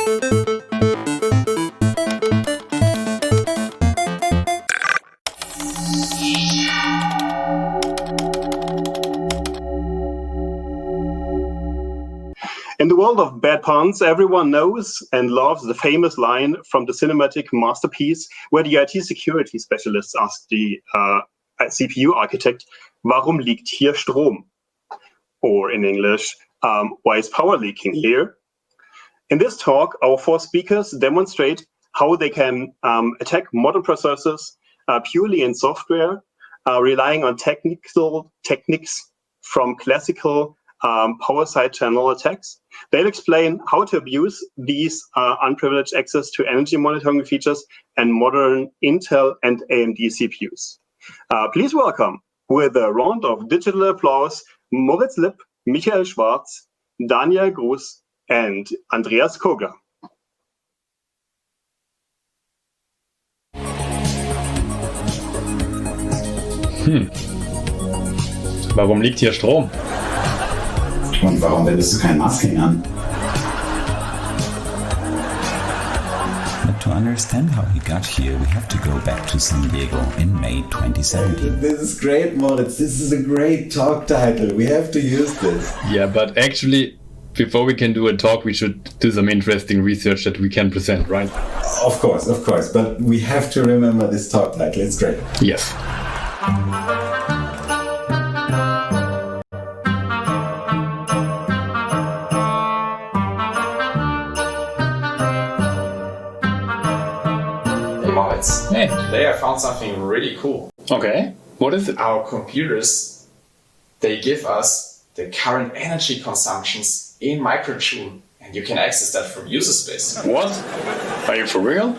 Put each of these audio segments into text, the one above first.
In the world of bad puns, everyone knows and loves the famous line from the cinematic masterpiece where the IT security specialist asks the CPU architect, "Warum liegt hier Strom?" Or in English, "Why is power leaking here?" In this talk, our four speakers demonstrate how they can attack modern processors purely in software, relying on techniques from classical power side channel attacks. They'll explain how to abuse these unprivileged access to energy monitoring features and modern Intel and AMD CPUs. Please welcome, with a round of digital applause, Moritz Lipp, Michael Schwarz, Daniel Gruß, and Andreas Kogler. Warum liegt hier Strom? Und warum wendest du kein Masking an? But to understand how he got here, we have to go back to San Diego in May 2017. This is great, Moritz. This is a great talk title. We have to use this. Yeah, but actually, before we can do a talk, we should do some interesting research that we can present, right? Of course. But we have to remember this talk title. It's great. Yes. Hey, today I found something really cool. Okay, what is it? Our computers, they give us the current energy consumptions in microjoule, and you can access that from user space. What? Are you for real?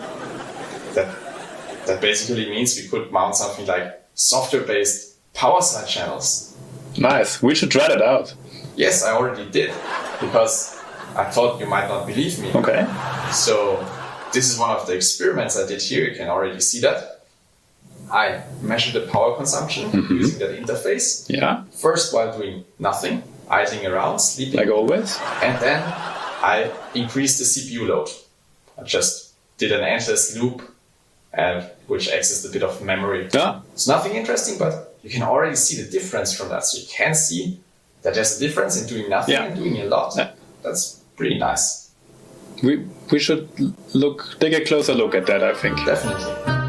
That basically means we could mount something like software-based power side channels. Nice, we should try that out. Yes, I already did, because I thought you might not believe me. Okay. So this is one of the experiments I did here. You can already see that. I measured the power consumption using that interface. Yeah. First while doing nothing, idling around, sleeping. Like always. And then I increased the CPU load. I just did an endless loop, which accessed a bit of memory. Yeah. It's nothing interesting, but you can already see the difference from that. So you can see that there's a difference in doing nothing and doing a lot. Yeah. That's pretty nice. We should take a closer look at that, I think. Definitely.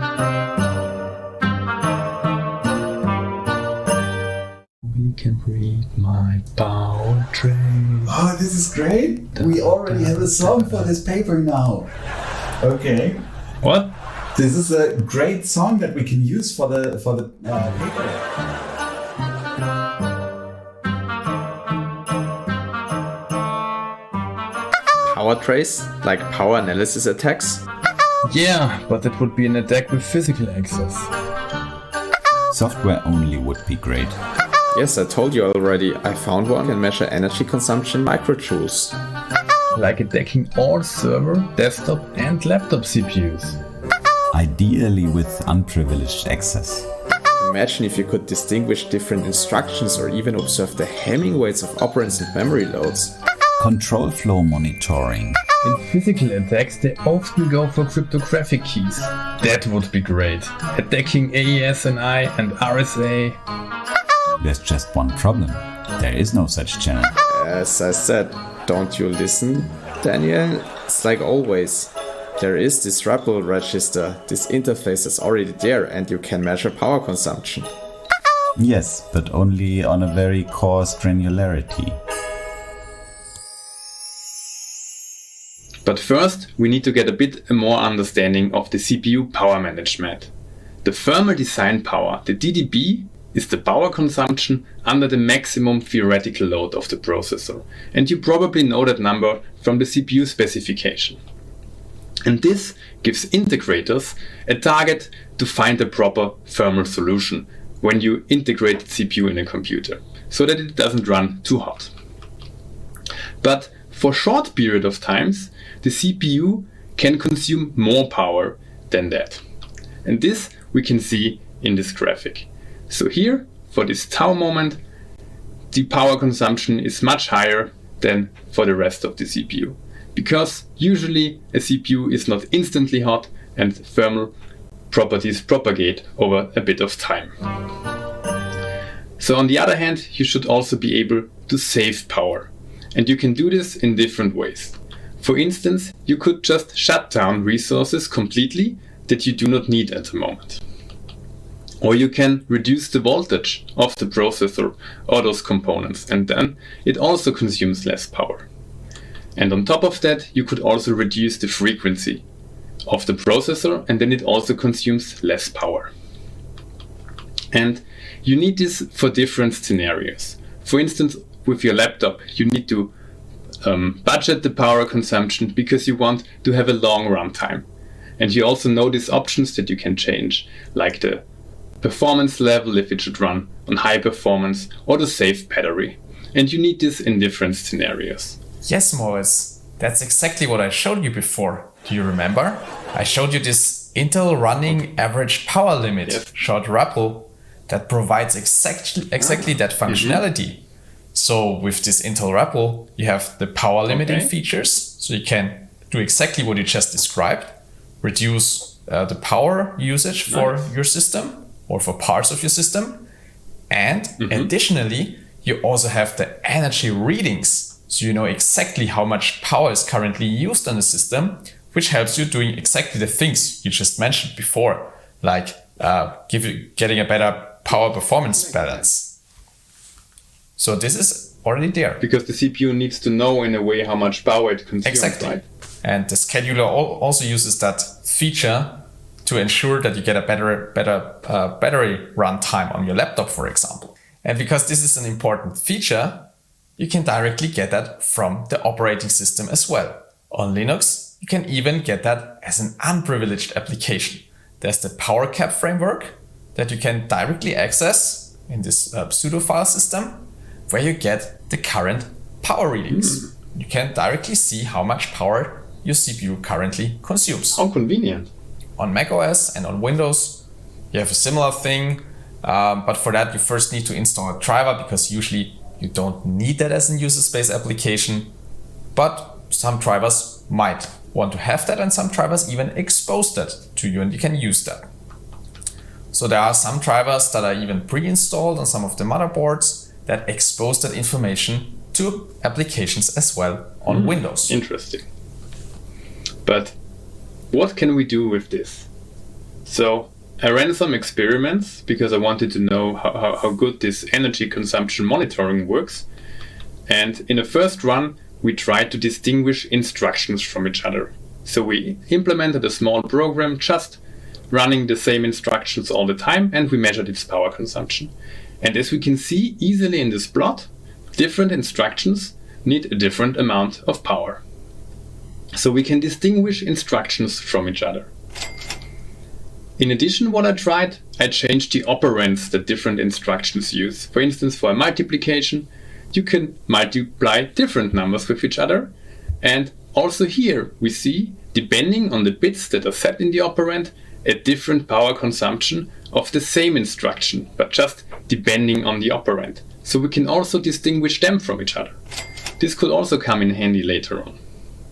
We can read my powertrain. Oh, this is great. We already have a song for this paper now. Okay. What? This is a great song that we can use for the paper. Power trace, like power analysis attacks? Yeah, but that would be an attack with physical access. Software only would be great. Yes, I told you already, I found one can measure energy consumption in microjoules. Like attacking all server, desktop and laptop CPUs. Ideally with unprivileged access. Imagine if you could distinguish different instructions or even observe the Hamming weights of operands and memory loads. Control flow monitoring. In physical attacks, they often go for cryptographic keys. That would be great. Attacking AES-NI and RSA. There's just one problem. There is no such channel. As I said, don't you listen, Daniel? It's like always. There is this REPL register. This interface is already there and you can measure power consumption. Yes, but only on a very coarse granularity. But first, we need to get a bit more understanding of the CPU power management. The thermal design power, the TDP, is the power consumption under the maximum theoretical load of the processor. And you probably know that number from the CPU specification. And this gives integrators a target to find a proper thermal solution when you integrate the CPU in a computer, so that it doesn't run too hot. But for a short period of times, the CPU can consume more power than that. And this we can see in this graphic. So here, for this tau moment, the power consumption is much higher than for the rest of the CPU. because usually a CPU is not instantly hot and thermal properties propagate over a bit of time. So on the other hand, you should also be able to save power. And you can do this in different ways. For instance, you could just shut down resources completely that you do not need at the moment. Or you can reduce the voltage of the processor or those components, and then it also consumes less power. And on top of that, you could also reduce the frequency of the processor, and then it also consumes less power. And you need this for different scenarios. For instance, with your laptop, you need to budget the power consumption because you want to have a long runtime. And you also notice options that you can change, like the performance level if it should run on high performance, or the safe battery. And you need this in different scenarios. Yes, Moritz, that's exactly what I showed you before. Do you remember? I showed you this Intel running average power limit, Yes. short RAPL, that provides exactly that functionality. So with this Intel RAPL, you have the power limiting features, so you can do exactly what you just described, reduce the power usage for your system or for parts of your system. And additionally, you also have the energy readings. So you know exactly how much power is currently used on the system, which helps you doing exactly the things you just mentioned before, like getting a better power performance balance. So this is already there. Because the CPU needs to know in a way how much power it consumes, Exactly. right? And the scheduler also uses that feature to ensure that you get a better battery runtime on your laptop, for example. And because this is an important feature, you can directly get that from the operating system as well. On Linux, you can even get that as an unprivileged application. There's the PowerCap framework that you can directly access in this pseudo file system, where you get the current power readings. You can directly see how much power your CPU currently consumes. How convenient. On macOS and on Windows, you have a similar thing, but for that you first need to install a driver, because usually you don't need that as a user space application, but some drivers might want to have that, and some drivers even expose that to you and you can use that. So there are some drivers that are even pre-installed on some of the motherboards that expose that information to applications as well on Windows. Interesting. But what can we do with this? So I ran some experiments because I wanted to know how good this energy consumption monitoring works. And in the first run, we tried to distinguish instructions from each other. So we implemented a small program just running the same instructions all the time, and we measured its power consumption. And as we can see easily in this plot, different instructions need a different amount of power. So we can distinguish instructions from each other. In addition, what I tried, I changed the operands that different instructions use. For instance, for a multiplication, you can multiply different numbers with each other. And also here we see, depending on the bits that are set in the operand, a different power consumption of the same instruction, but just depending on the operand. So we can also distinguish them from each other. This could also come in handy later on.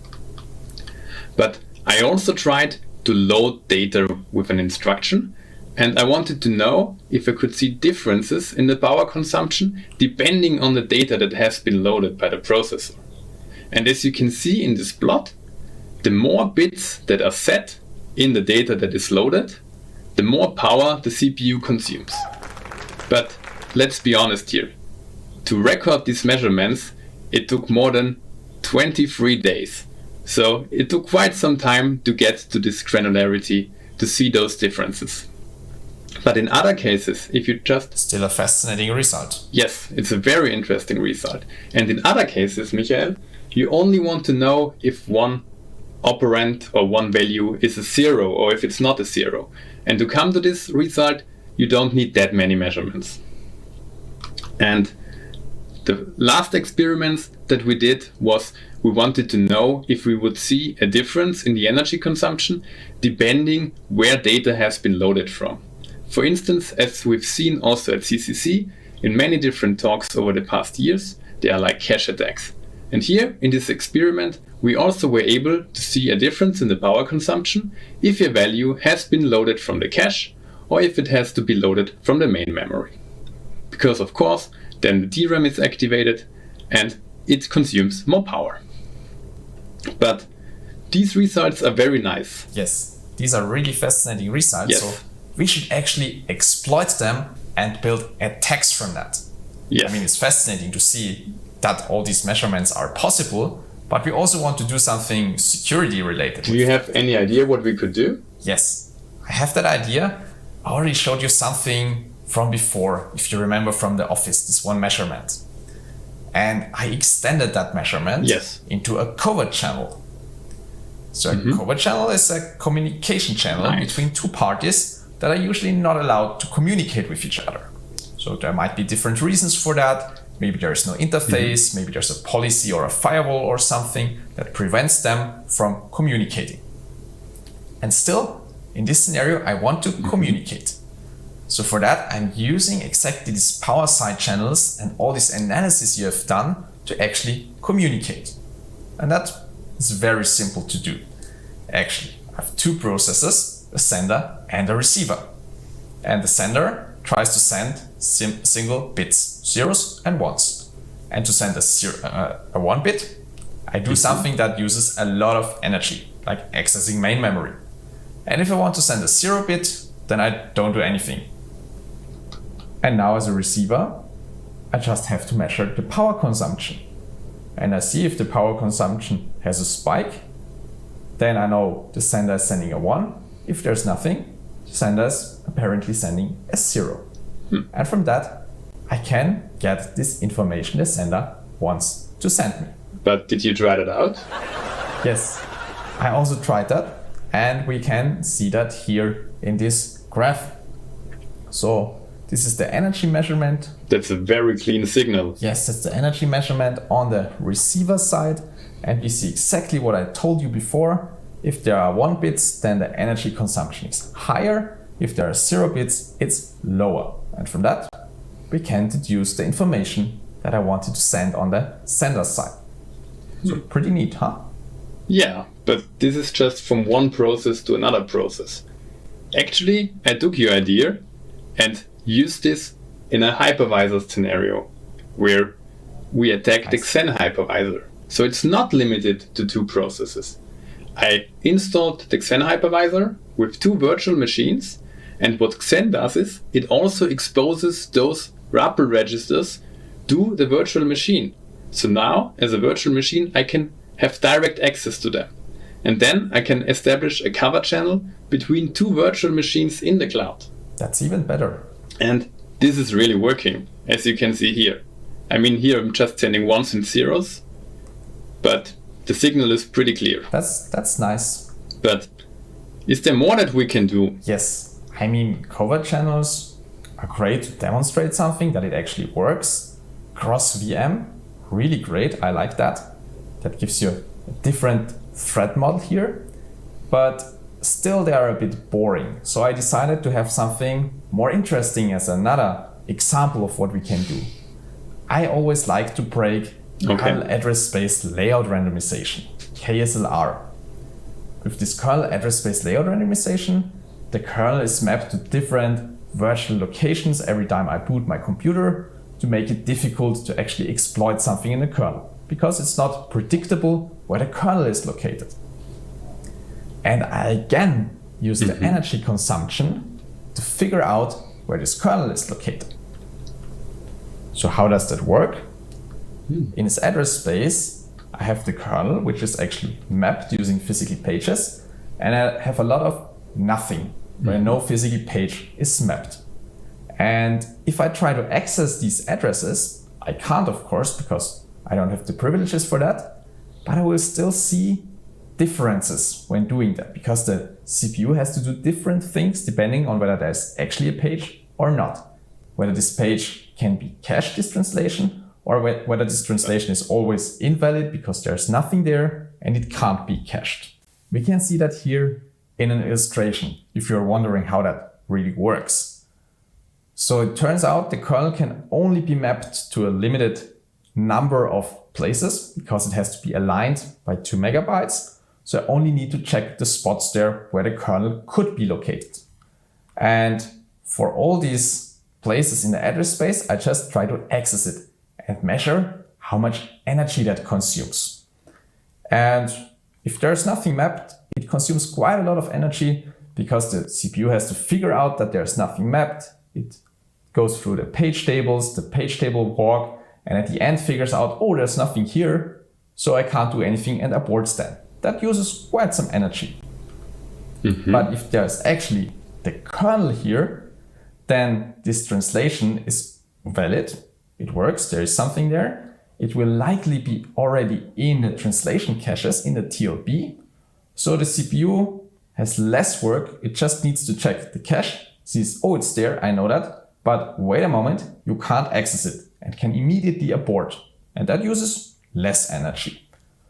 But I also tried to load data with an instruction, and I wanted to know if I could see differences in the power consumption depending on the data that has been loaded by the processor. And as you can see in this plot, the more bits that are set in the data that is loaded, the more power the CPU consumes. But let's be honest here. To record these measurements, it took more than 23 days. So it took quite some time to get to this granularity to see those differences. But in other cases, if you just... Still a fascinating result. Yes, it's a very interesting result. And in other cases, Michael, you only want to know if one operand or one value is a 0 or if it's not a 0. And to come to this result, you don't need that many measurements. And the last experiments that we did was we wanted to know if we would see a difference in the energy consumption depending where data has been loaded from. For instance, as we've seen also at CCC, in many different talks over the past years, they are like cache attacks. And here, in this experiment, we also were able to see a difference in the power consumption if a value has been loaded from the cache or if it has to be loaded from the main memory. Because of course, then the DRAM is activated and it consumes more power. But these results are very nice. Yes, these are really fascinating results. Yes. So we should actually exploit them and build attacks from that. Yes. I mean, it's fascinating to see that all these measurements are possible, but we also want to do something security related. Do you have any idea what we could do? Yes, I have that idea. I already showed you something from before, if you remember from the office, this one measurement. And I extended that measurement Yes. into a covert channel. So a covert channel is a communication channel Nice. between two parties that are usually not allowed to communicate with each other. So there might be different reasons for that. Maybe there is no interface, maybe there's a policy or a firewall or something that prevents them from communicating. And still, in this scenario, I want to communicate. So for that, I'm using exactly these power side channels and all this analysis you have done to actually communicate. And that is very simple to do. Actually, I have two processes, a sender and a receiver. And the sender tries to send single bits, zeros and ones. And to send a 1 bit, I do something that uses a lot of energy, like accessing main memory. And if I want to send a 0 bit, then I don't do anything. And now as a receiver, I just have to measure the power consumption. And I see if the power consumption has a spike, then I know the sender is sending a 1. If there's nothing, the sender is apparently sending a 0. And from that, I can get this information the sender wants to send me. But did you try that out? Yes, I also tried that, and we can see that here in this graph. So this is the energy measurement. That's a very clean signal. Yes, that's the energy measurement on the receiver side, and we see exactly what I told you before. If there are 1 bits, then the energy consumption is higher. If there are 0 bits, it's lower. And from that, we can deduce the information that I wanted to send on the sender side. So pretty neat, huh? Yeah, but this is just from one process to another process. Actually, I took your idea and used this in a hypervisor scenario where we attack the Xen hypervisor. So it's not limited to 2 processes. I installed the Xen hypervisor with 2 virtual machines, and what Xen does is it also exposes those RAPL registers to the virtual machine. So now, as a virtual machine, I can have direct access to them. And then I can establish a cover channel between 2 virtual machines in the cloud. That's even better. And this is really working, as you can see here. I mean, here I'm just sending 1s and 0s, but the signal is pretty clear. That's nice. But is there more that we can do? Yes, I mean, covert channels are great to demonstrate something that it actually works. Cross VM, really great, I like that. That gives you a different threat model here, but still they are a bit boring. So I decided to have something more interesting as another example of what we can do. I always like to break kernel address space layout randomization, KSLR. With this kernel address space layout randomization, the kernel is mapped to different virtual locations every time I boot my computer to make it difficult to actually exploit something in the kernel, because it's not predictable where the kernel is located. And I again use the energy consumption to figure out where this kernel is located. So how does that work? In this address space, I have the kernel, which is actually mapped using physical pages, and I have a lot of nothing, where no physical page is mapped. And if I try to access these addresses, I can't, of course, because I don't have the privileges for that, but I will still see differences when doing that, because the CPU has to do different things depending on whether there's actually a page or not. Whether this page can be cached, this translation, or whether this translation is always invalid because there's nothing there and it can't be cached. We can see that here in an illustration, if you're wondering how that really works. So it turns out the kernel can only be mapped to a limited number of places because it has to be aligned by 2 megabytes. So I only need to check the spots there where the kernel could be located. And for all these places in the address space, I just try to access it and measure how much energy that consumes. And if there's nothing mapped, it consumes quite a lot of energy because the CPU has to figure out that there's nothing mapped. It goes through the page tables, the page table walk, and at the end figures out, oh, there's nothing here, so I can't do anything, and aborts then. That uses quite some energy. But if there's actually the kernel here, then this translation is valid. It works, there is something there. It will likely be already in the translation caches in the TLB. So the CPU has less work. It just needs to check the cache, sees, oh, it's there, I know that. But wait a moment, you can't access it and can immediately abort. And that uses less energy.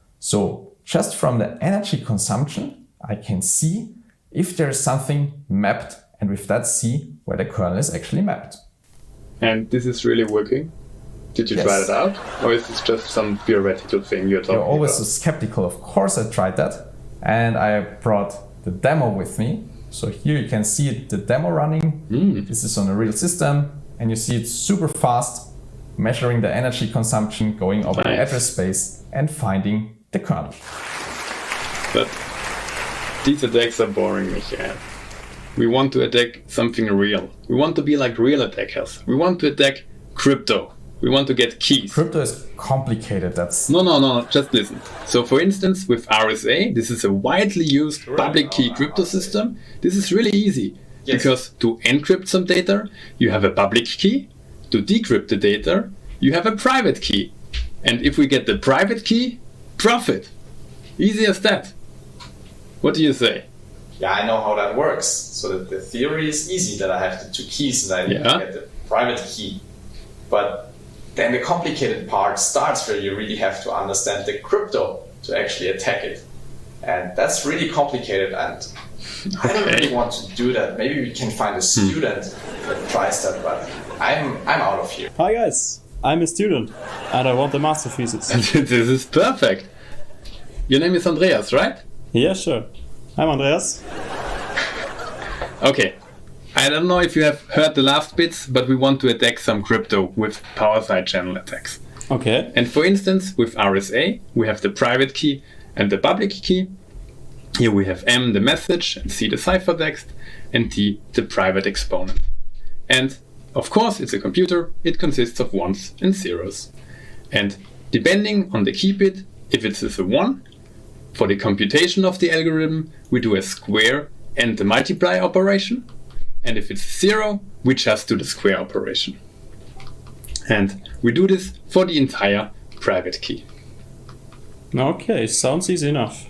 So just from the energy consumption, I can see if there is something mapped, and with that see where the kernel is actually mapped. And this is really working? Did you try it out? Or is this just some theoretical thing you're talking about? You're always so skeptical. Of course I tried that. And I brought the demo with me. So here you can see the demo running. This is on a real system. And you see it's super fast, measuring the energy consumption, going over the address space and finding the kernel. But these attacks are boring, Michael. We want to attack something real. We want to be like real attackers. We want to attack crypto. We want to get keys. Crypto is complicated. No, just listen. So for instance, with RSA, this is a widely used public key crypto system. This is really easy. Because to encrypt some data, you have a public key. To decrypt the data, you have a private key. And if we get the private key, profit. Easy as that. What do you say? Yeah, I know how that works. So that the theory is easy, that I have the 2 keys and I need to get the private key. But then the complicated part starts where you really have to understand the crypto to actually attack it. And that's really complicated, and I don't really want to do that. Maybe we can find a student that tries that, but I'm out of here. Hi guys, I'm a student and I want the master thesis. This is perfect. Your name is Andreas, right? Yeah, sure. I'm Andreas. Okay. I don't know if you have heard the last bits, but we want to attack some crypto with power side channel attacks. Okay. And for instance, with RSA, we have the private key and the public key. Here we have M, the message, and C, the ciphertext, and T, the private exponent. And of course, it's a computer. It consists of ones and zeros. And depending on the key bit, if it is a 1, for the computation of the algorithm, we do a square and the multiply operation. And if it's 0, we just do the square operation. And we do this for the entire private key. Okay, sounds easy enough.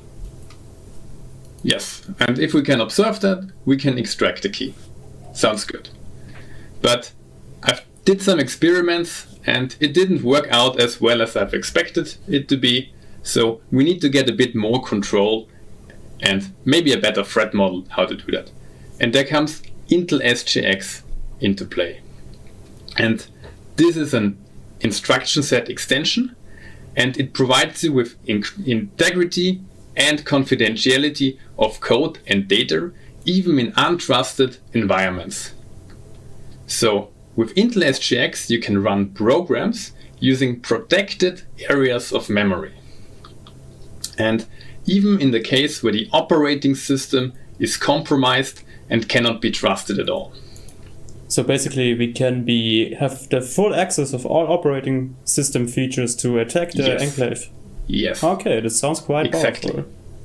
Yes, and if we can observe that, we can extract the key. Sounds good. But I did some experiments and it didn't work out as well as I've expected it to be. So we need to get a bit more control and maybe a better threat model how to do that. And there comes Intel SGX into play. And this is an instruction set extension, and it provides you with integrity and confidentiality of code and data, even in untrusted environments. So with Intel SGX, you can run programs using protected areas of memory. And even in the case where the operating system is compromised and cannot be trusted at all. So basically we can have the full access of all operating system features to attack the enclave. Yes. Okay, that sounds quite powerful.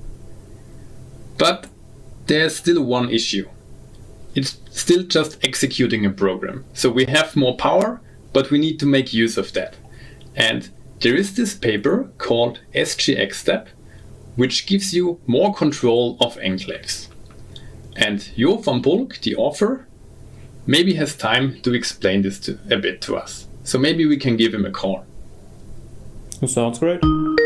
But there's still one issue. It's still just executing a program. So we have more power, but we need to make use of that. And there is this paper called SGX-STEP, which gives you more control of enclaves. And Jo van Bulk, the author, maybe has time to explain this a bit to us. So maybe we can give him a call. Sounds great.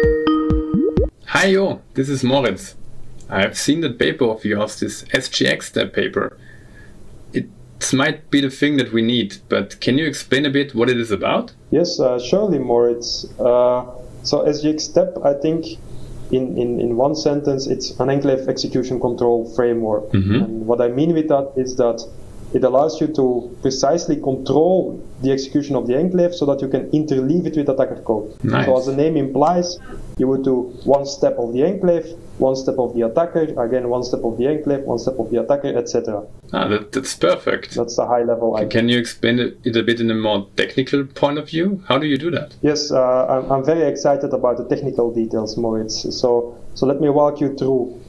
Hi Jo, this is Moritz. I have seen that paper of yours, this SGX-STEP paper. It might be the thing that we need, but can you explain a bit what it is about? Yes, surely, Moritz. So SGX step, I think, in one sentence, it's an enclave execution control framework. Mm-hmm. And what I mean with that is that it allows you to precisely control the execution of the enclave so that you can interleave it with attacker code. Nice. So as the name implies, you would do one step of the enclave, one step of the attacker, again one step of the enclave, one step of the attacker, etc. That's perfect. That's the high level idea. Can you explain it a bit in a more technical point of view? How do you do that? Yes, I'm very excited about the technical details, Moritz. So let me walk you through.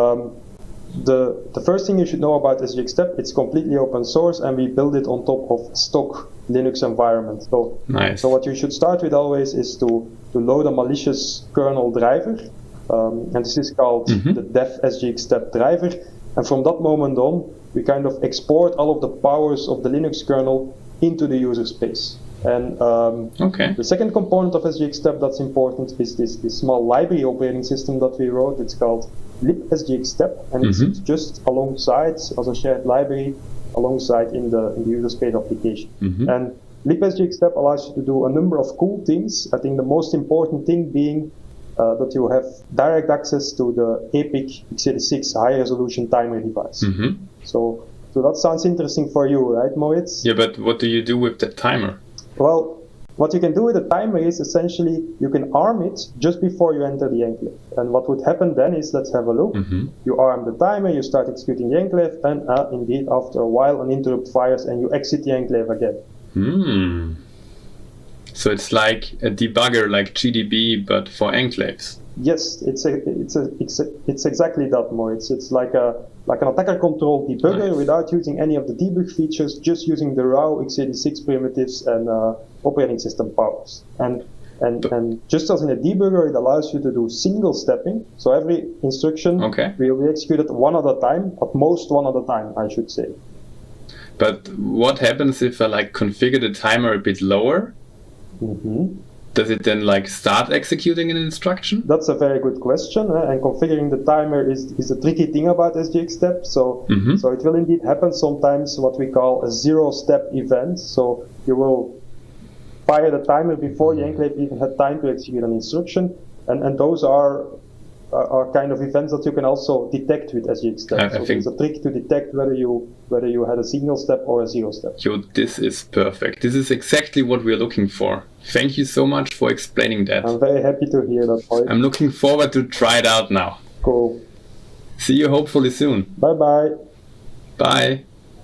The first thing you should know about SGX Step, it's completely open source and we build it on top of stock Linux environment. So, nice. So what you should start with always is to load a malicious kernel driver. And this is called the dev SGX Step driver. And from that moment on, we kind of export all of the powers of the Linux kernel into the user space. And the second component of SGX Step that's important is this small library operating system that we wrote. It's called libsgx step, and it's just alongside as a shared library alongside in the user space application. And libsgx step allows you to do a number of cool things. I think the most important thing being that you have direct access to the EPIC x86 high resolution timer device. So that sounds interesting for you, right, Moritz? Yeah, but what do you do with the timer? Well, what you can do with the timer is essentially you can arm it just before you enter the enclave. And what would happen then is, let's have a look. You arm the timer, you start executing the enclave, and indeed after a while an interrupt fires and you exit the enclave again. So it's like a debugger like GDB but for enclaves. Yes, it's exactly that, Moritz. It's like an attacker control debugger without using any of the debug features, just using the raw x86 primitives and operating system powers. And just as in a debugger, it allows you to do single stepping. So every instruction will be executed one at a time, at most one at a time, I should say. But what happens if I configure the timer a bit lower? Does it then start executing an instruction? That's a very good question, and configuring the timer is a tricky thing about SGX Step. So it will indeed happen sometimes what we call a zero-step event. So you will fire the timer before the enclave even had time to execute an instruction, and those are kind of events that you can also detect with SGX Step. So it's a trick to detect whether you had a single step or a zero step. Yo, this is perfect. This is exactly what we're looking for. Thank you so much for explaining that. I'm very happy to hear that, Moritz. I'm looking forward to try it out now. Cool. See you hopefully soon. Bye-bye. Bye.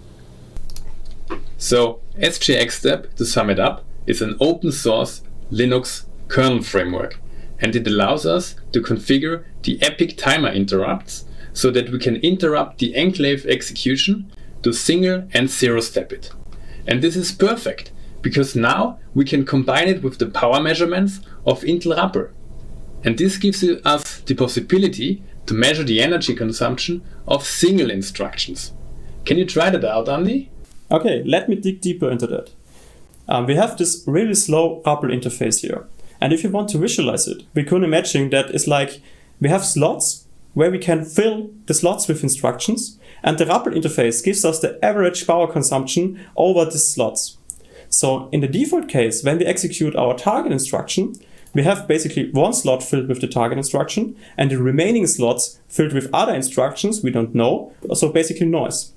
So, SGX Step, to sum it up, is an open source Linux kernel framework. And it allows us to configure the EPIC timer interrupts so that we can interrupt the enclave execution to single and zero step it. And this is perfect, because now we can combine it with the power measurements of Intel Rapper. And this gives us the possibility to measure the energy consumption of single instructions. Can you try that out, Andy? Okay, let me dig deeper into that. We have this really slow Rapper interface here. And if you want to visualize it, we can imagine that it's like we have slots where we can fill the slots with instructions, and the Rapper interface gives us the average power consumption over these slots. So in the default case, when we execute our target instruction, we have basically one slot filled with the target instruction and the remaining slots filled with other instructions we don't know, so basically noise.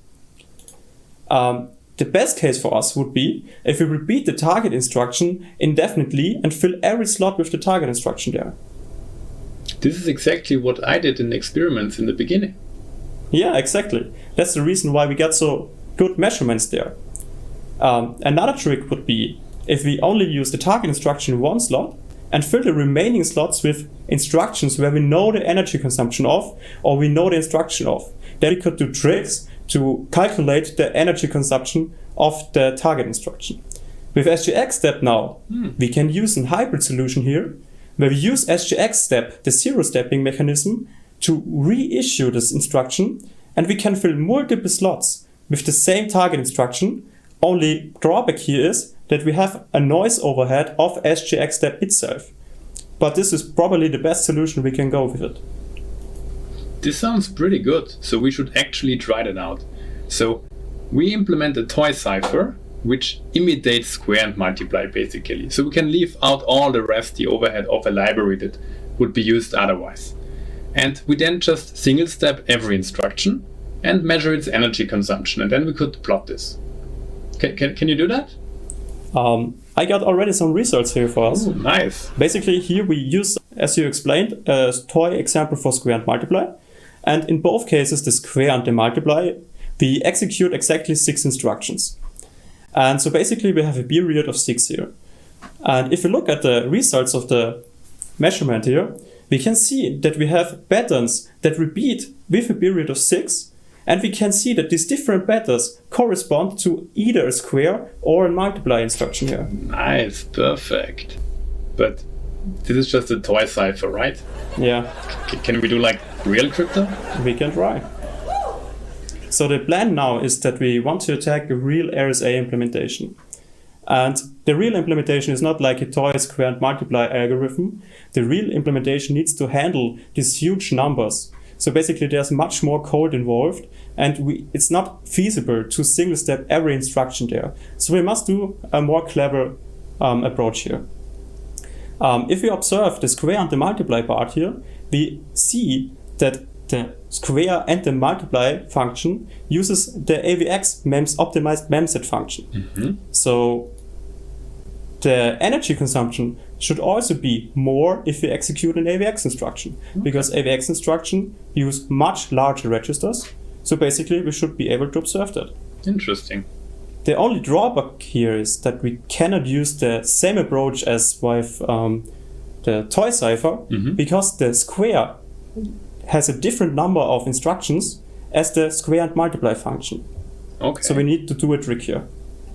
The best case for us would be if we repeat the target instruction indefinitely and fill every slot with the target instruction there. This is exactly what I did in experiments in the beginning. Yeah, exactly. That's the reason why we got so good measurements there. Another trick would be if we only use the target instruction in one slot and fill the remaining slots with instructions where we know the energy consumption of or we know the instruction of. Then we could do tricks to calculate the energy consumption of the target instruction. With SGX Step now, we can use a hybrid solution here, where we use SGX Step, the zero-stepping mechanism, to reissue this instruction, and we can fill multiple slots with the same target instruction. Only drawback here is that we have a noise overhead of SGX Step itself. But this is probably the best solution we can go with it. This sounds pretty good, so we should actually try that out. So we implement a toy cipher which imitates square and multiply basically. So we can leave out all the rest, the overhead of a library that would be used otherwise. And we then just single step every instruction and measure its energy consumption, and then we could plot this. Can you do that? I got already some results here for us. Ooh, nice. Basically here we use, as you explained, a toy example for square and multiply. And in both cases, the square and the multiply, we execute exactly 6 instructions. And so basically we have a period of 6 here. And if you look at the results of the measurement here, we can see that we have patterns that repeat with a period of 6. And we can see that these different patterns correspond to either a square or a multiply instruction here. Nice, perfect. But this is just a toy cipher, right? Yeah. Can we do like real crypto? We can try. So the plan now is that we want to attack a real RSA implementation. And the real implementation is not like a toy square and multiply algorithm. The real implementation needs to handle these huge numbers. So basically there's much more code involved, and it's not feasible to single step every instruction there. So we must do a more clever approach here. If we observe the square and the multiply part here, we see that the square and the multiply function uses the AVX MEMS optimized memset function. Mm-hmm. So the energy consumption should also be more if we execute an AVX instruction, because AVX instruction use much larger registers. So basically we should be able to observe that. Interesting. The only drawback here is that we cannot use the same approach as with the toy cipher, because the square has a different number of instructions as the square and multiply function. Okay. So we need to do a trick here.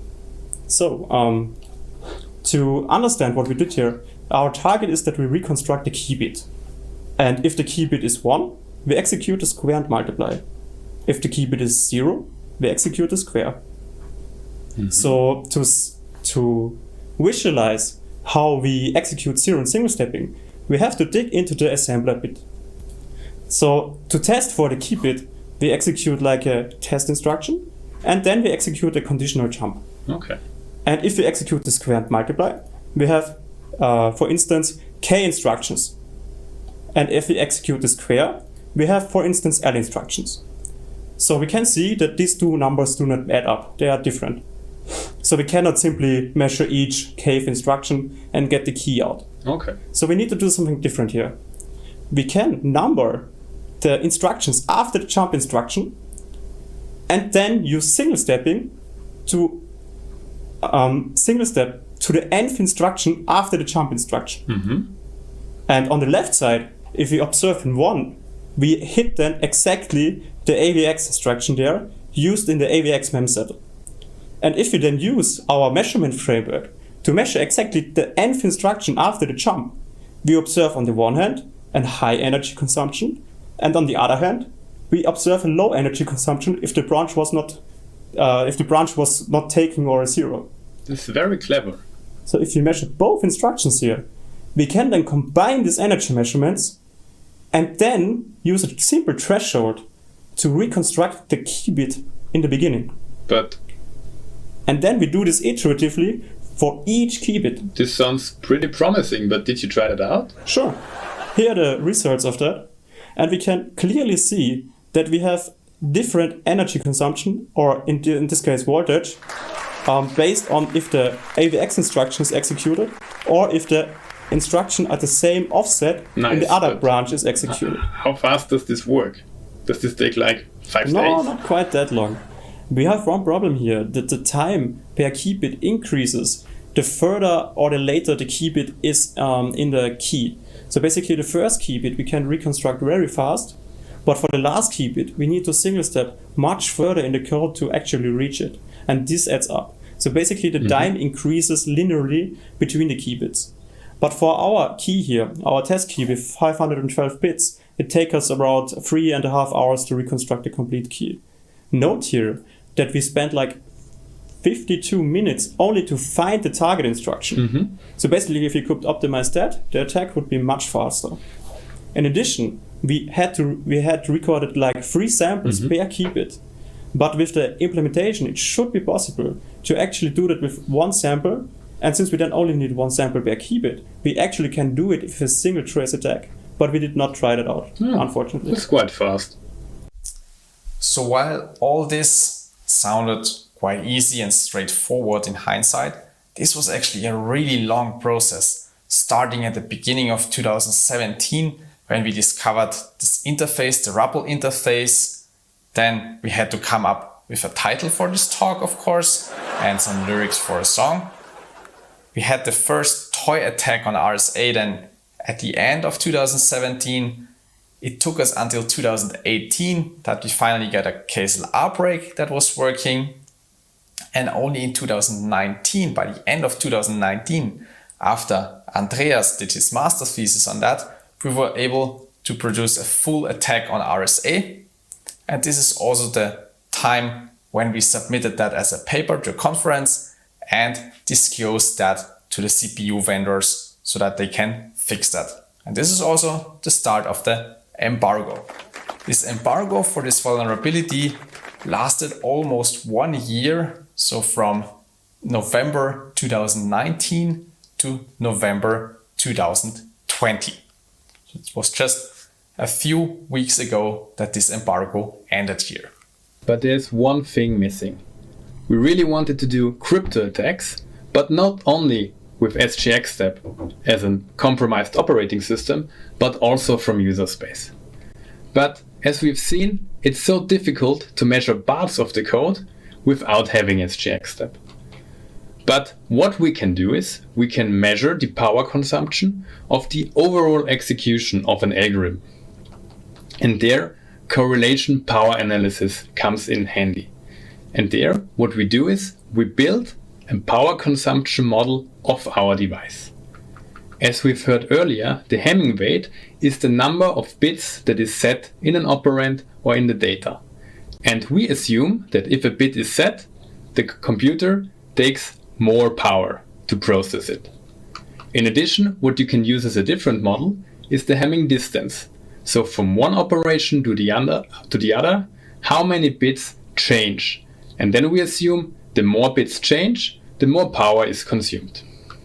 So to understand what we did here, our target is that we reconstruct the key bit. And if the key bit is 1, we execute the square and multiply. If the key bit is 0, we execute the square. So to visualize how we execute 0 and single stepping, we have to dig into the assembler bit. So to test for the key bit, we execute like a test instruction, and then we execute a conditional jump. Okay. And if we execute the square and multiply, we have, for instance, k instructions. And if we execute the square, we have, for instance, l instructions. So we can see that these two numbers do not add up. They are different. So we cannot simply measure each kth instruction and get the key out. Okay. So we need to do something different here. We can number the instructions after the jump instruction, and then use single stepping to single step to the nth instruction after the jump instruction. And on the left side, if we observe in 1, we hit then exactly the AVX instruction there used in the AVX memset. And if we then use our measurement framework to measure exactly the nth instruction after the jump, we observe on the one hand a high energy consumption, and on the other hand, we observe a low energy consumption if the branch was not taken or a 0. This is very clever. So if we measure both instructions here, we can then combine these energy measurements and then use a simple threshold to reconstruct the key bit in the beginning. And then we do this iteratively for each key bit. This sounds pretty promising, but did you try that out? Sure. Here are the results of that. And we can clearly see that we have different energy consumption, or in this case voltage, based on if the AVX instruction is executed or if the instruction at the same offset in the other branch is executed. How fast does this work? Does this take like 5 days? No, not quite that long. We have one problem here, that the time per key bit increases the further or the later the key bit is in the key. So basically the first key bit we can reconstruct very fast, but for the last key bit we need to single step much further in the code to actually reach it. And this adds up. So basically the time increases linearly between the key bits. But for our key here, our test key with 512 bits, it takes us about 3.5 hours to reconstruct a complete key. Note here that we spent like 52 minutes only to find the target instruction. So basically if we could optimize that, the attack would be much faster. In addition, we had recorded like 3 samples per key bit. But with the implementation, it should be possible to actually do that with one sample. And since we then only need one sample per key bit, we actually can do it with a single trace attack. But we did not try that out, unfortunately. It's quite fast. So while all this sounded quite easy and straightforward in hindsight, this was actually a really long process, starting at the beginning of 2017 when we discovered this interface, the RAPL interface. Then we had to come up with a title for this talk, of course, and some lyrics for a song. We had the first toy attack on RSA then at the end of 2017. It took us until 2018 that we finally got a KSLR break that was working. And only in 2019, by the end of 2019, after Andreas did his master thesis on that, we were able to produce a full attack on RSA. And this is also the time when we submitted that as a paper to a conference and disclosed that to the CPU vendors so that they can fix that. And this is also the start of the embargo. This embargo for this vulnerability lasted almost 1 year, so from November 2019 to November 2020. It was just a few weeks ago that this embargo ended here. But there's one thing missing. We really wanted to do crypto attacks, but not only with SGXstep as a compromised operating system, but also from user space. But as we've seen, it's so difficult to measure parts of the code without having SGXstep. But what we can do is we can measure the power consumption of the overall execution of an algorithm. And there, correlation power analysis comes in handy. And there, what we do is we build a power consumption model of our device. As we've heard earlier, the Hamming weight is the number of bits that is set in an operand or in the data. And we assume that if a bit is set, the computer takes more power to process it. In addition, what you can use as a different model is the Hamming distance. So from one operation to the other, how many bits change. And then we assume the more bits change, the more power is consumed.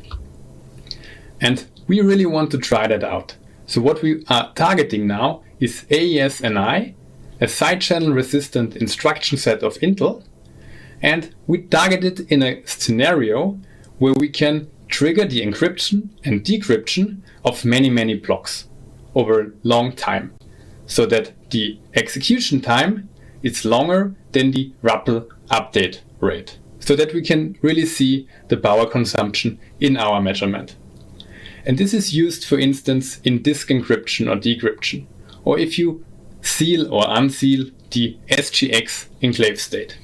And we really want to try that out. So what we are targeting now is AES-NI, a side-channel resistant instruction set of Intel. And we target it in a scenario where we can trigger the encryption and decryption of many blocks over a long time, so that the execution time is longer than the RAPL update rate, so that we can really see the power consumption in our measurement. And this is used, for instance, in disk encryption or decryption, or if you seal or unseal the SGX enclave state.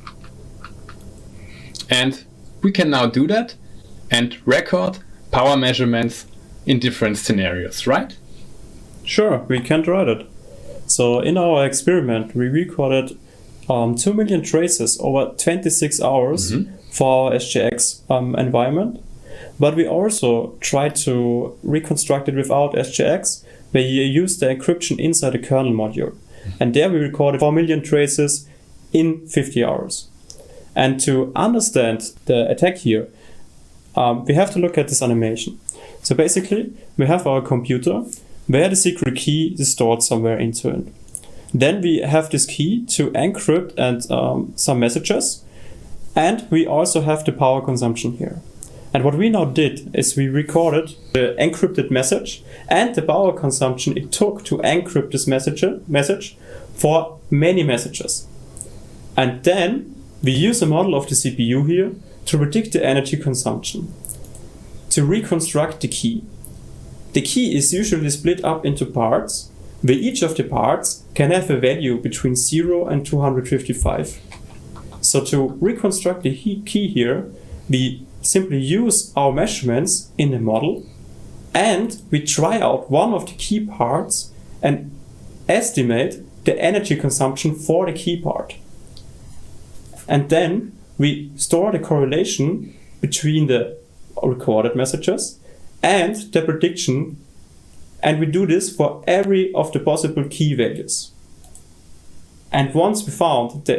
And we can now do that and record power measurements in different scenarios, right? Sure, we can try that. So in our experiment, we recorded 2 million traces over 26 hours for our SGX environment. But we also tried to reconstruct it without SGX, where you use the encryption inside the kernel module. And there we recorded 4 million traces in 50 hours. And to understand the attack here, we have to look at this animation. So basically, we have our computer where the secret key is stored somewhere into it. Then we have this key to encrypt and some messages. And we also have the power consumption here. And what we now did is we recorded the encrypted message and the power consumption it took to encrypt this message for many messages. And then we use a model of the CPU here to predict the energy consumption, to reconstruct the key. The key is usually split up into parts, where each of the parts can have a value between 0 and 255. So to reconstruct the key here, we simply use our measurements in the model and we try out one of the key parts and estimate the energy consumption for the key part. And then we store the correlation between the recorded messages and the prediction, and we do this for every of the possible key values. And once we found the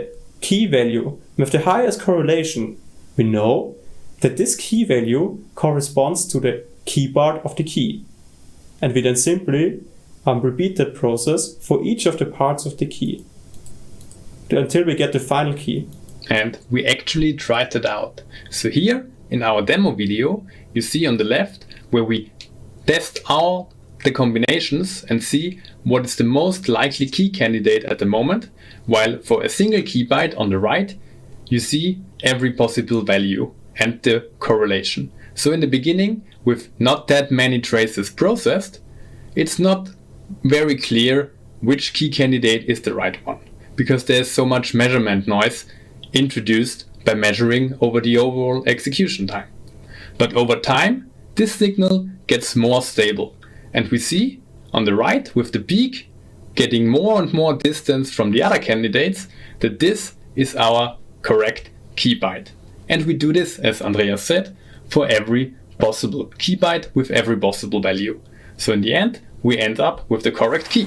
key value with the highest correlation, we know that this key value corresponds to the key part of the key. And we then simply repeat that process for each of the parts of the key until we get the final key. And we actually tried that out. So here in our demo video, you see on the left where we test all the combinations and see what is the most likely key candidate at the moment, while for a single key byte on the right, you see every possible value and the correlation. So in the beginning, with not that many traces processed, it's not very clear which key candidate is the right one, because there's so much measurement noise introduced by measuring over the overall execution time. But over time, this signal gets more stable, and we see on the right with the peak getting more and more distance from the other candidates that this is our correct key byte. And we do this, as Andreas said, for every possible key byte with every possible value. So in the end, we end up with the correct key.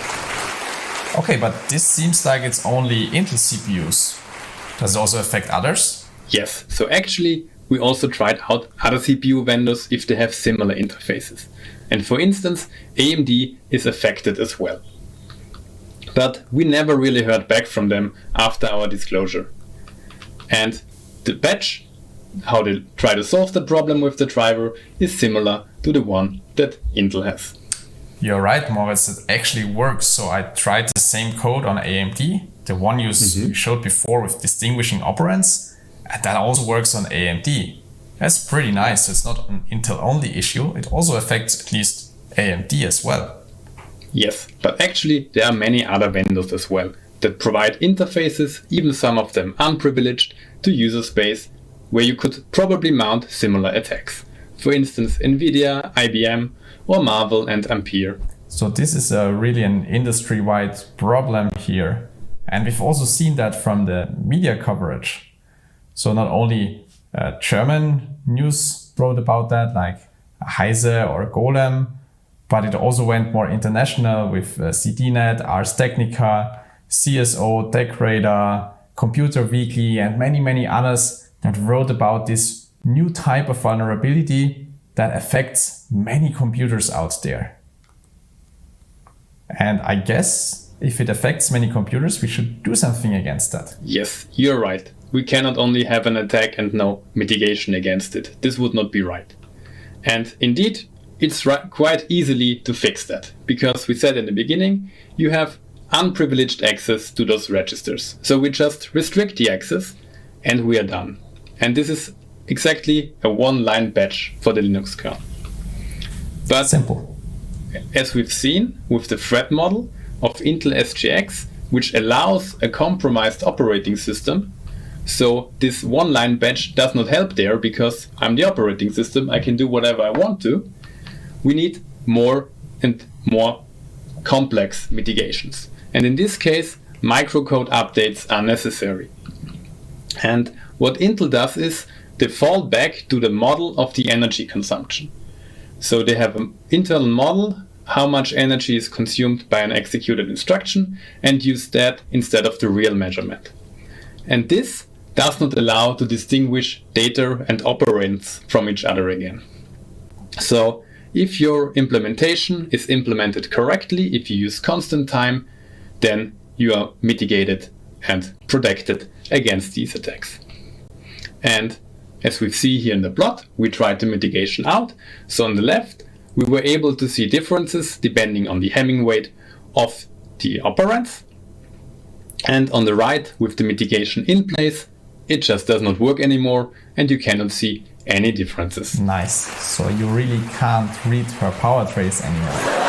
Okay, but this seems like it's only Intel CPUs. Does it also affect others? Yes, so actually we also tried out other CPU vendors if they have similar interfaces. And for instance, AMD is affected as well. But we never really heard back from them after our disclosure. And the patch, how they try to solve the problem with the driver, is similar to the one that Intel has. You're right, Moritz, it actually works. So I tried the same code on AMD, the one you showed before with distinguishing operands, and that also works on AMD. That's pretty nice. It's not an Intel only issue, it also affects at least AMD as well. Yes, but actually there are many other vendors as well that provide interfaces, even some of them unprivileged, to user space where you could probably mount similar attacks. For instance, Nvidia, IBM, or Marvell and Ampere. So this is really an industry-wide problem here. And we've also seen that from the media coverage. So not only German news wrote about that, like Heise or Golem, but it also went more international with ZDNet, Ars Technica, CSO, TechRadar, Computer Weekly, and many, many others that wrote about this new type of vulnerability that affects many computers out there. And I guess if it affects many computers, we should do something against that. Yes, you're right. We cannot only have an attack and no mitigation against it. This would not be right. And indeed, it's quite easily to fix that, because we said in the beginning, you have unprivileged access to those registers. So we just restrict the access and we are done. And this is exactly a one-line patch for the Linux kernel. But simple. As we've seen with the threat model of Intel SGX, which allows a compromised operating system, so this one-line patch does not help there because I'm the operating system, I can do whatever I want to. We need more and more complex mitigations. And in this case, microcode updates are necessary. And what Intel does is they fall back to the model of the energy consumption. So they have an internal model, how much energy is consumed by an executed instruction, and use that instead of the real measurement. And this does not allow to distinguish data and operands from each other again. So if your implementation is implemented correctly, if you use constant time, then you are mitigated and protected against these attacks. And as we see here in the plot, we tried the mitigation out. So on the left, we were able to see differences depending on the Hamming weight of the operands. And on the right, with the mitigation in place, it just does not work anymore and you cannot see any differences. Nice. So you really can't read her power trace anymore.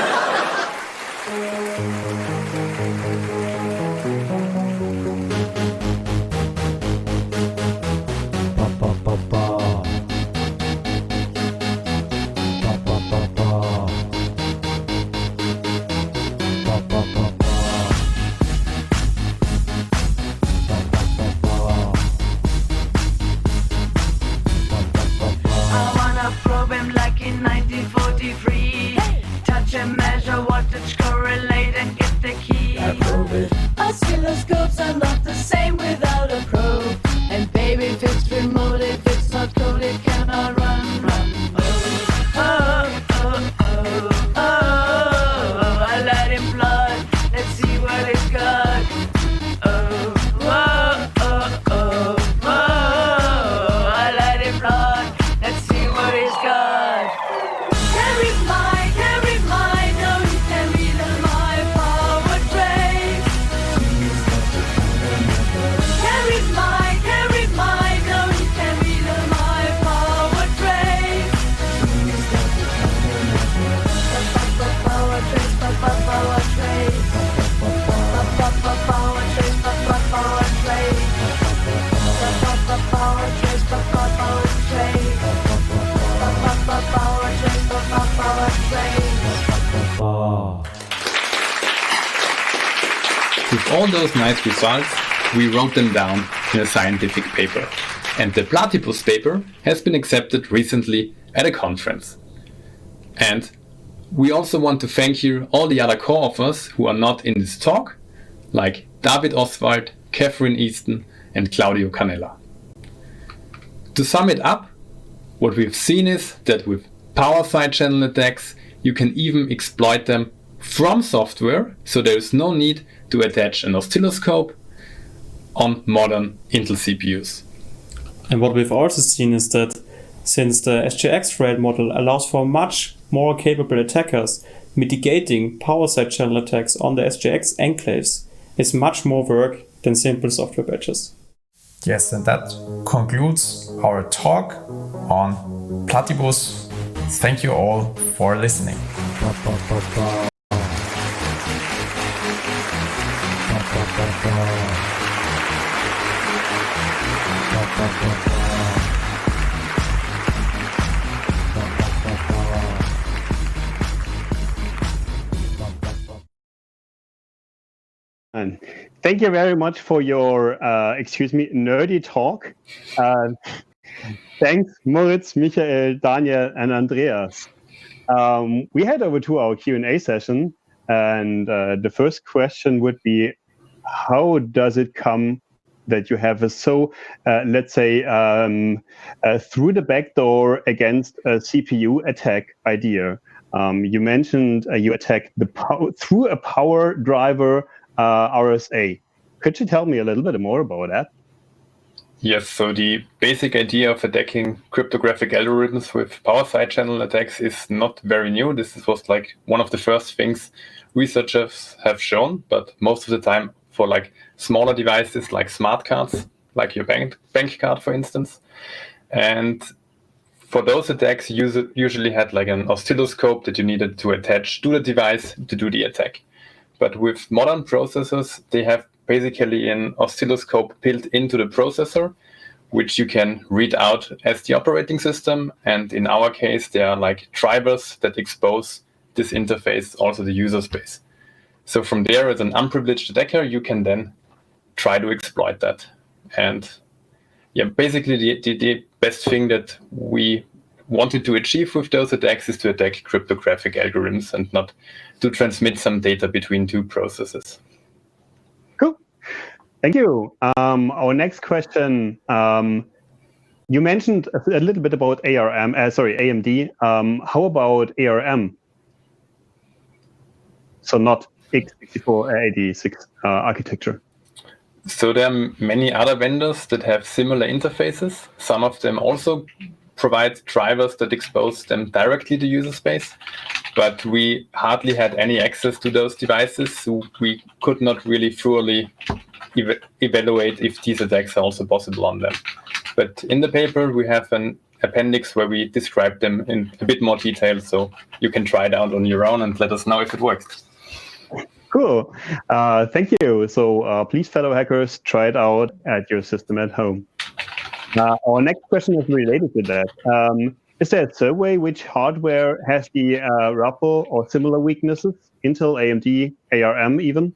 Oscilloscopes are not the same without all those nice results, we wrote them down in a scientific paper. And the Platypus paper has been accepted recently at a conference. And we also want to thank you all the other co-authors who are not in this talk, like David Oswald, Catherine Easton, and Claudio Canella. To sum it up, what we've seen is that with power side channel attacks, you can even exploit them from software, so there is no need to attach an oscilloscope on modern Intel CPUs. And what we've also seen is that since the SGX thread model allows for much more capable attackers, mitigating power side channel attacks on the SGX enclaves is much more work than simple software patches. Yes, and that concludes our talk on Platypus. Thank you all for listening. And thank you very much for your, nerdy talk. Thanks, Moritz, Michael, Daniel, and Andreas. We head over to our Q&A session, and the first question would be, how does it come that you have a through the back door against a CPU attack idea? You mentioned you attacked through a power driver RSA. Could you tell me a little bit more about that? Yes, so the basic idea of attacking cryptographic algorithms with power side channel attacks is not very new. This was like one of the first things researchers have shown, but most of the time for like smaller devices like smart cards, like your bank card, for instance. And for those attacks, you usually had like an oscilloscope that you needed to attach to the device to do the attack. But with modern processors, they have basically an oscilloscope built into the processor, which you can read out as the operating system. And in our case, there are like drivers that expose this interface, also the user space. So from there, as an unprivileged attacker, you can then try to exploit that. And yeah, basically the best thing that we wanted to achieve with those attacks is to attack cryptographic algorithms and not to transmit some data between two processes. Cool. Thank you. Our next question, you mentioned a little bit about AMD. How about ARM? So not x64-86 architecture. So there are many other vendors that have similar interfaces. Some of them also provide drivers that expose them directly to user space, but we hardly had any access to those devices, so we could not really fully evaluate if these attacks are also possible on them. But in the paper, we have an appendix where we describe them in a bit more detail, so you can try it out on your own and let us know if it works. Cool. Thank you. So please, fellow hackers, try it out at your system at home. Our next question is related to that. Is there a survey which hardware has the RAPL or similar weaknesses? Intel, AMD, ARM even?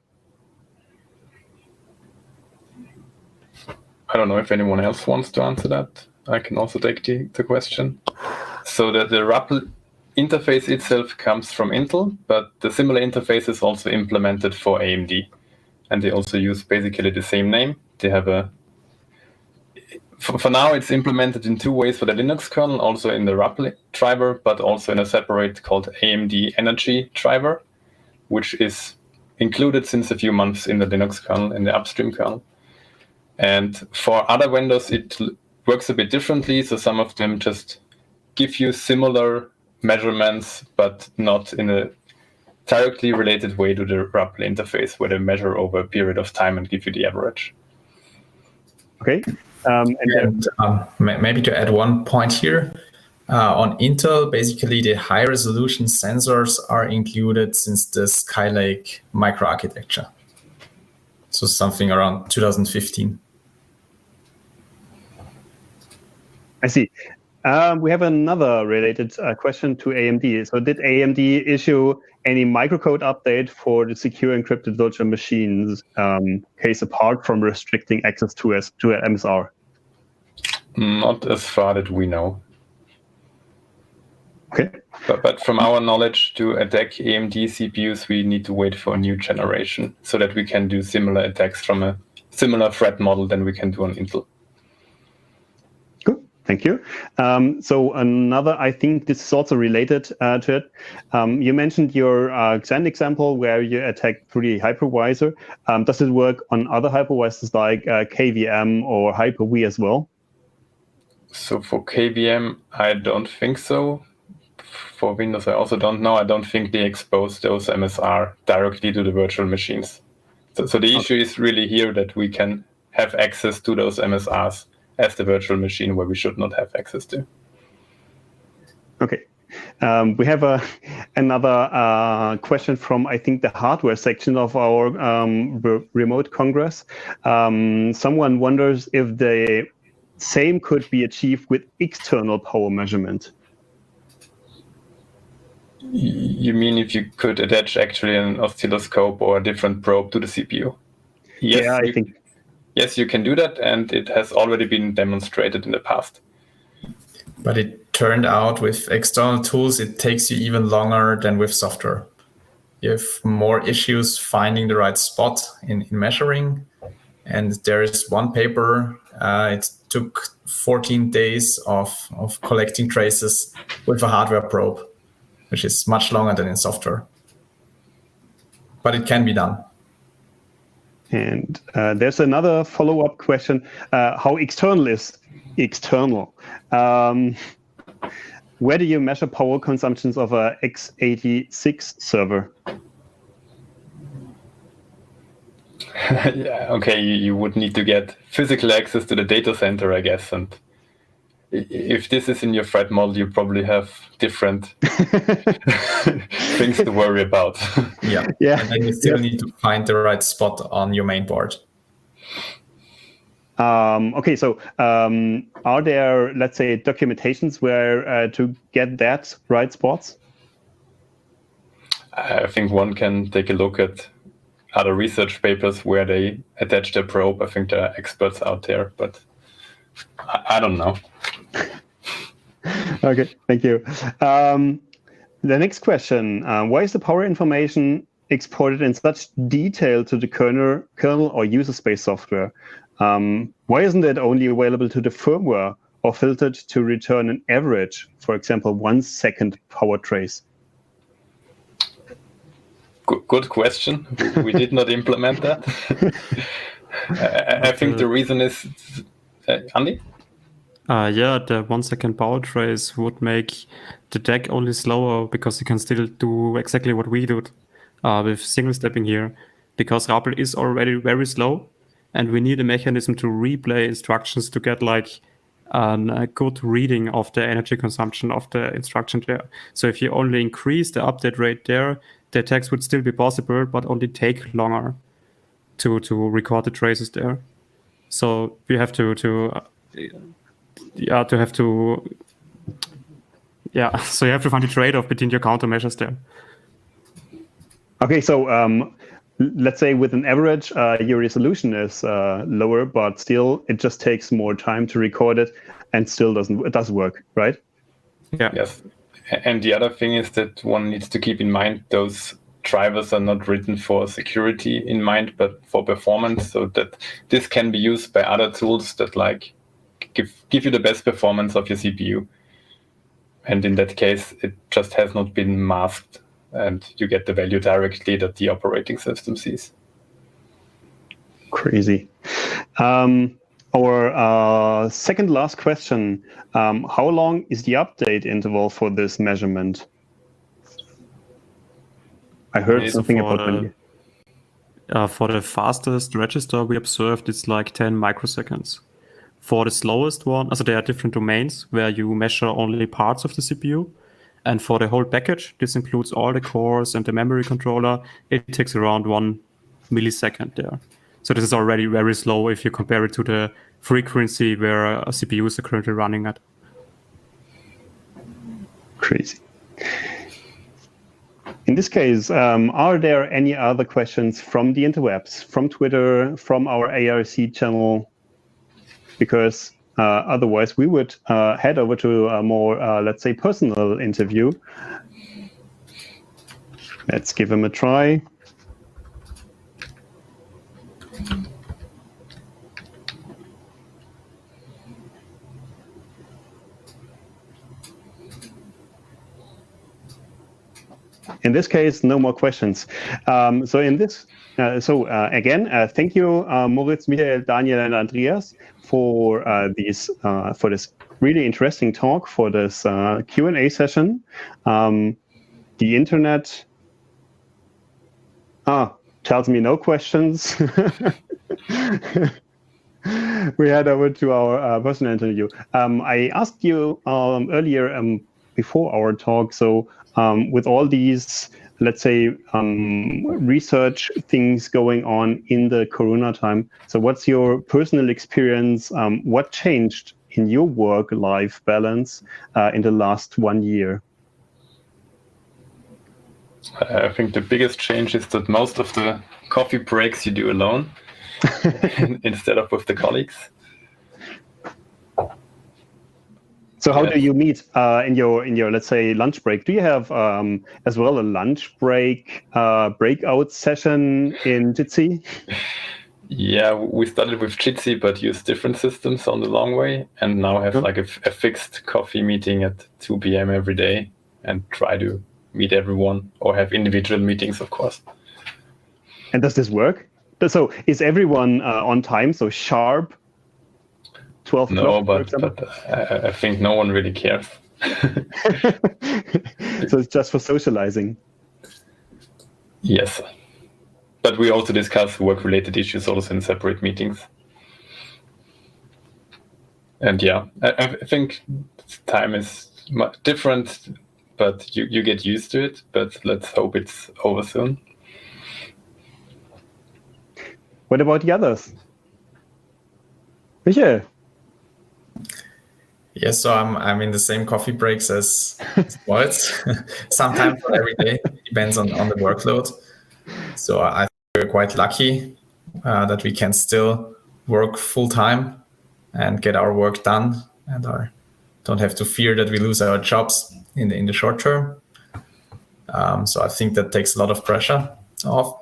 I don't know if anyone else wants to answer that. I can also take the question. So that the RAPL interface itself comes from Intel, but the similar interface is also implemented for AMD. And they also use basically the same name. They have for now, it's implemented in two ways for the Linux kernel, also in the RAPL driver, but also in a separate called AMD Energy driver, which is included since a few months in the Linux kernel, in the upstream kernel. And for other vendors, it works a bit differently. So some of them just give you similar measurements, but not in a directly related way to the RAPL interface, where they measure over a period of time and give you the average. Okay. Maybe to add one point here, on Intel, basically the high resolution sensors are included since the Skylake microarchitecture. So something around 2015. I see. We have another related question to AMD. So did AMD issue any microcode update for the secure encrypted virtual machines case apart from restricting access to MSR? Not as far that we know. Okay. But from our knowledge, to attack AMD CPUs, we need to wait for a new generation so that we can do similar attacks from a similar threat model than we can do on Intel. Good, thank you. So another, I think this is also related to it. You mentioned your Xen example where you attack 3D hypervisor. Does it work on other hypervisors like KVM or Hyper-V as well? So for KVM, I don't think so. For Windows, I also don't know. I don't think they expose those MSR directly to the virtual machines. So the issue is really here that we can have access to those MSRs as the virtual machine where we should not have access to. Okay. We have another question from, I think, the hardware section of our remote Congress. Someone wonders if the same could be achieved with external power measurement. You mean if you could attach actually an oscilloscope or a different probe to the CPU? Yes, yeah, I think. Yes, you can do that, and it has already been demonstrated in the past. But it turned out with external tools, it takes you even longer than with software. You have more issues finding the right spot in measuring. And there is one paper, it took 14 days of collecting traces with a hardware probe, which is much longer than in software. But it can be done. And there's another follow-up question. How external is external? Where do you measure power consumptions of a x86 server? Yeah, okay, you would need to get physical access to the data center, I guess. And if this is in your threat model, you probably have different things to worry about. Yeah. And then you still need to find the right spot on your main board. Okay, so are there, let's say, documentations where to get that right spots? I think one can take a look at other research papers where they attach their probe. I think there are experts out there, but I don't know. Okay, thank you. The next question, why is the power information exported in such detail to the kernel or user space software? Why isn't it only available to the firmware or filtered to return an average, for example, 1 second power trace? Good question. We did not implement that. I think the reason is, Andy? Yeah, the 1 second power trace would make the deck only slower because you can still do exactly what we do with single stepping here. Because RAPL is already very slow, and we need a mechanism to replay instructions to get like a good reading of the energy consumption of the instruction there. So if you only increase the update rate there, the attacks would still be possible, but only take longer to record the traces there. So we have so you have to find a trade-off between your countermeasures there. Okay, so let's say with an average, your resolution is lower, but still it just takes more time to record it, and still it does work, right? Yeah. Yes. And the other thing is that one needs to keep in mind those drivers are not written for security in mind, but for performance, so that this can be used by other tools that like give you the best performance of your CPU. And in that case, it just has not been masked, and you get the value directly that the operating system sees. Crazy. Our second last question, how long is the update interval for this measurement? I heard something about for the fastest register we observed, it's like 10 microseconds. For the slowest one, so there are different domains where you measure only parts of the CPU. And for the whole package, this includes all the cores and the memory controller, it takes around 1 millisecond there. So this is already very slow if you compare it to the frequency where CPUs are currently running at. Crazy. In this case, are there any other questions from the interwebs, from Twitter, from our ARC channel? Because otherwise we would head over to a more, let's say, personal interview. Let's give him a try. In this case, no more questions. So in this, again, thank you, Moritz, Michael, Daniel, and Andreas for this really interesting talk, for this Q&A session. The internet tells me no questions. We head over to our personal interview. I asked you earlier before our talk, so with all these, let's say, research things going on in the Corona time, so what's your personal experience? What changed in your work-life balance in the last 1 year? I think the biggest change is that most of the coffee breaks you do alone instead of with the colleagues. So how do you meet in your let's say lunch break? Do you have as well a lunch break breakout session in Jitsi? Yeah, we started with Jitsi but used different systems on the long way, and now have like a fixed coffee meeting at 2 p.m. every day and try to meet everyone, or have individual meetings, of course. And does this work? So is everyone on time? So sharp 12 o'clock? No, but I think no one really cares. So it's just for socializing. Yes. But we also discuss work-related issues also in separate meetings. And yeah, I think time is different, but you get used to it. But let's hope it's over soon. What about the others? Michael? Yes, so I'm in the same coffee breaks as Moritz. Sometimes not every day, depends on the workload. So I think we're quite lucky that we can still work full time and get our work done, and don't have to fear that we lose our jobs in the short term. So I think that takes a lot of pressure off.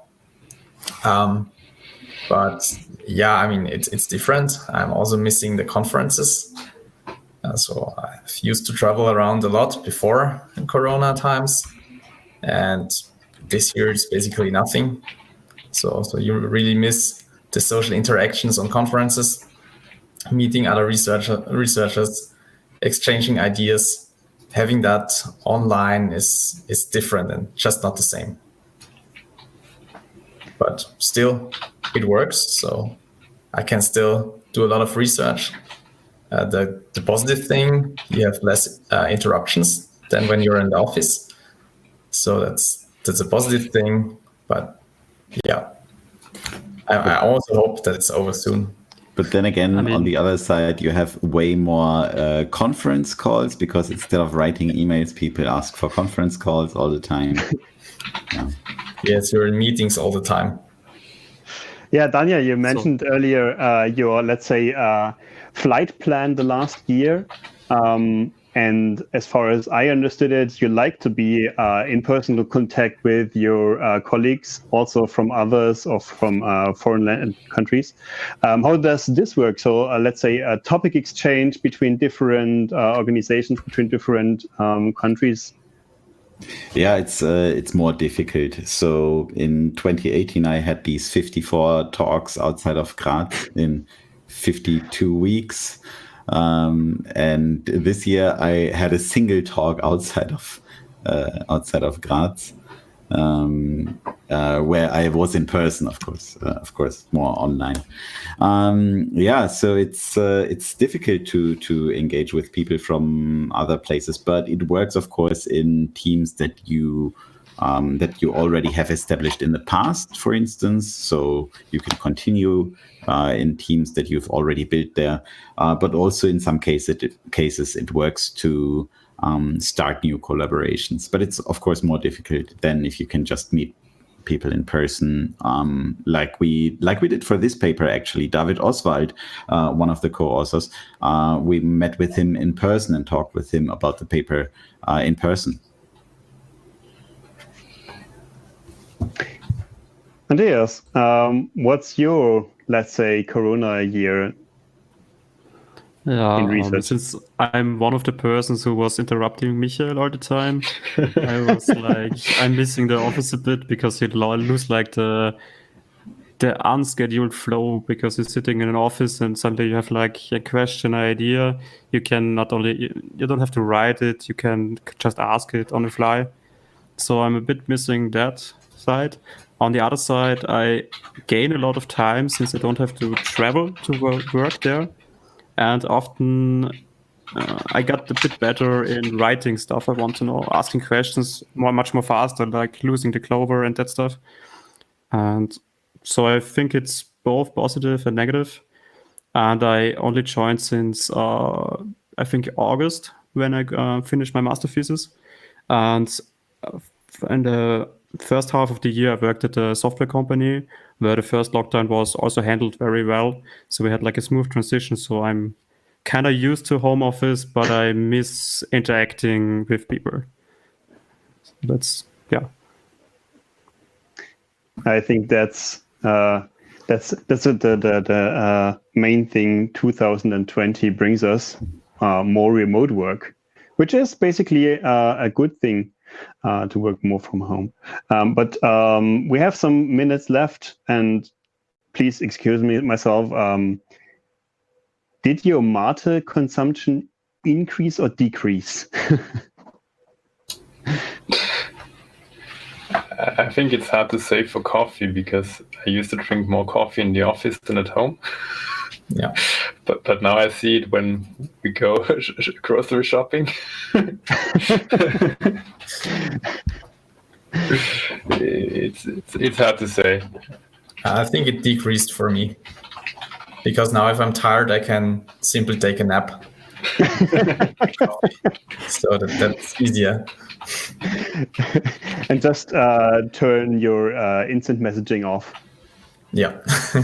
But yeah, I mean, it's different. I'm also missing the conferences. So I've used to travel around a lot before in Corona times, and this year it's basically nothing. So you really miss the social interactions on conferences, meeting other researchers, exchanging ideas. Having that online is different and just not the same. But still, it works. So I can still do a lot of research. The positive thing, you have less interruptions than when you're in the office. So that's a positive thing. But yeah, I also hope that it's over soon. But then again, on the other side, you have way more conference calls, because instead of writing emails, people ask for conference calls all the time. Yeah. Yes, you're in meetings all the time. Yeah, Daniel, you mentioned earlier your, let's say, flight plan the last year. And as far as I understood it, you like to be in personal contact with your colleagues, also from others or from foreign countries. How does this work? So let's say a topic exchange between different organizations, between different countries. Yeah, it's more difficult. So in 2018, I had these 54 talks outside of Graz in 52 weeks. And this year I had a single talk outside of Graz, where I was in person, of course, more online. So it's difficult to engage with people from other places, but it works, of course, in teams that you already have established in the past, for instance. So you can continue in teams that you've already built there, but also in some cases it works to start new collaborations. But it's of course more difficult than if you can just meet people in person, like we did for this paper. Actually, David Oswald, one of the co-authors, we met with him in person and talked with him about the paper in person. Andreas, what's your, let's say, Corona year in research? Since I'm one of the persons who was interrupting Michael all the time, I was like, I'm missing the office a bit because you lose like the unscheduled flow, because you're sitting in an office and suddenly you have like a question, idea. You can you don't have to write it, you can just ask it on the fly. So I'm a bit missing that side. On the other side, I gain a lot of time since I don't have to travel to work there. And often I got a bit better in writing stuff I want to know, asking questions much more faster, like losing the clover and that stuff. And so I think it's both positive and negative. And I only joined since, I think, August, when I finished my master thesis. And in the first half of the year, I worked at a software company where the first lockdown was also handled very well. So we had like a smooth transition. So I'm kind of used to home office, but I miss interacting with people. So yeah. I think that's the main thing 2020 brings us, more remote work, which is basically a good thing. To work more from home. But we have some minutes left, and please excuse me myself. Did your mate consumption increase or decrease? I think it's hard to say for coffee, because I used to drink more coffee in the office than at home. Yeah. But now I see it when we go grocery shopping. It's hard to say. I think it decreased for me, because now if I'm tired, I can simply take a nap. So that's easier. And just turn your instant messaging off. Yeah.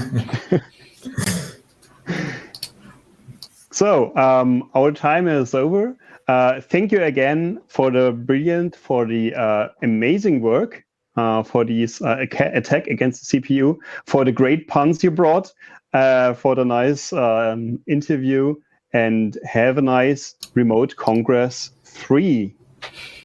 So our time is over. Thank you again for the amazing work, for this attack against the CPU, for the great puns you brought, for the nice interview, and have a nice Remote Congress 3.